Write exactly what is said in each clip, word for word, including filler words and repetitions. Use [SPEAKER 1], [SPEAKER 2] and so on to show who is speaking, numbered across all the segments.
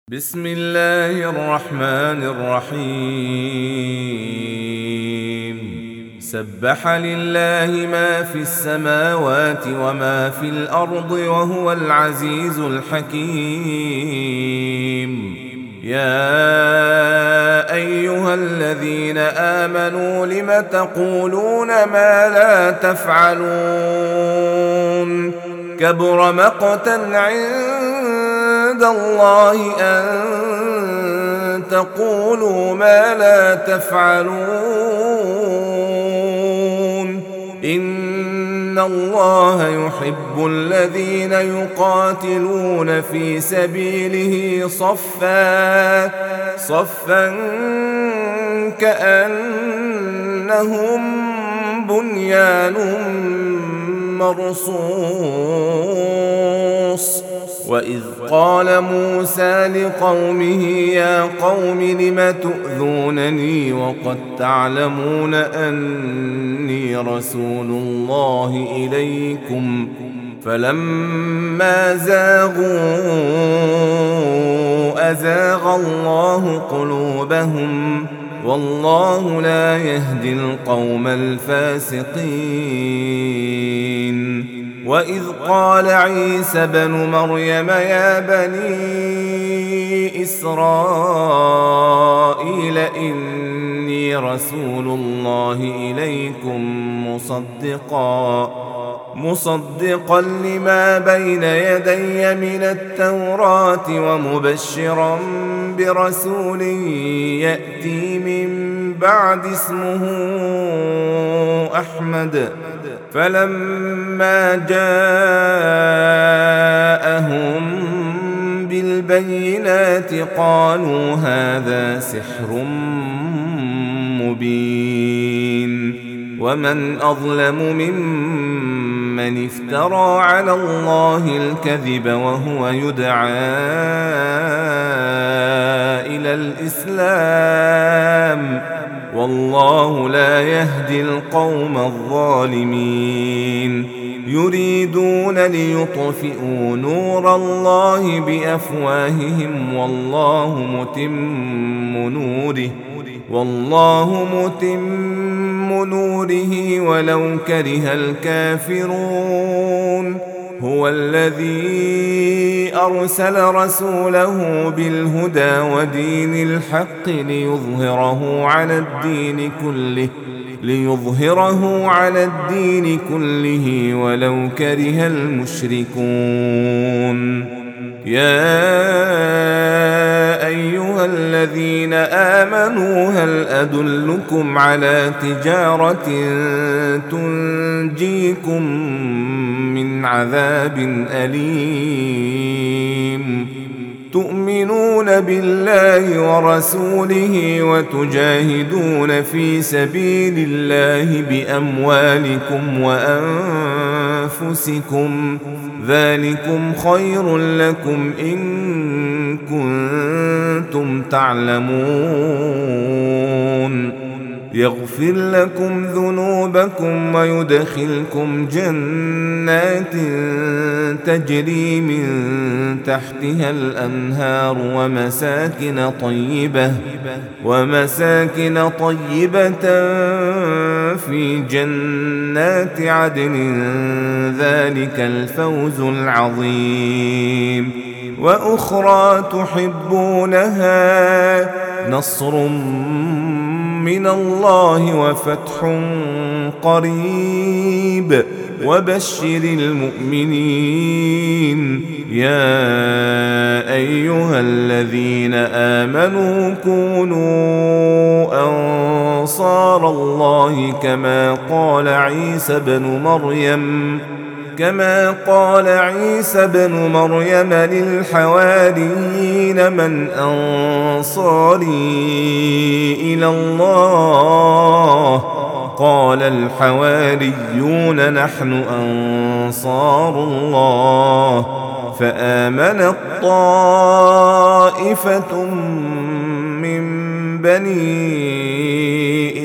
[SPEAKER 1] بسم الله الرحمن الرحيم سبح لله ما في السماوات وما في الأرض وهو العزيز الحكيم. يا أيها الذين آمنوا لم تقولون ما لا تفعلون كبر مقتا عند الله أن تقولوا ما لا تفعلون إن الله يحب الذين يقاتلون في سبيله صفا صفا كأنهم بنيان مرصوص. وإذ قال موسى لقومه يا قوم لم تؤذونني وقد تعلمون أني رسول الله إليكم فلما زاغوا أزاغ الله قلوبهم والله لا يهدي القوم الفاسقين. وإذ قال عيسى بن مريم يا بني إسرائيل إني رسول الله إليكم مصدقا مصدقا لما بين يدي من التوراة ومبشرا برسول يأتي من بعد اسمه أحمد. فلما جاءهم بالبينات قالوا هذا سحر مبين. ومن أظلم ممن افترى على الله الكذب وهو يدعى إلى الإسلام والله لا يهدي القوم الظالمين. يريدون ليطفئوا نور الله بأفواههم والله متم نوره والله متم نوره ولو كره الكافرون. هو الذي أرسل رسوله بالهدى ودين الحق ليظهره على الدين كله ليظهره على الدين كله ولو كره المشركون. يا أيها الذين آمنوا هل أدلكم على تجارة تنجيكم من عذاب أليم تؤمنون بالله ورسوله وتجاهدون في سبيل الله بأموالكم وأنفسكم ذلكم خير لكم إن كنتم تعلمون. يغفر لكم ذنوبكم ويدخلكم جنات تجري من تحتها الأنهار ومساكن طيبة ومساكن طيبة في جنات عدن ذلك الفوز العظيم. وأخرى تحبونها نصر من الله وفتح قريب وبشر المؤمنين. يا أيها الذين آمنوا كونوا أنصار الله كما قال عيسى بن مريم كما قال عيسى بن مريم للحواريين من أنصاري إلى الله قال الحواريون نحن أنصار الله. فآمنت طائفة من بني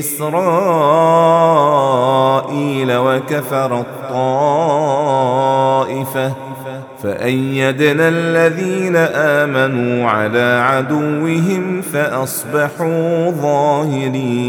[SPEAKER 1] إسرائيل وكفرت طائفة فأيدنا الذين آمنوا على عدوهم فأصبحوا ظاهرين.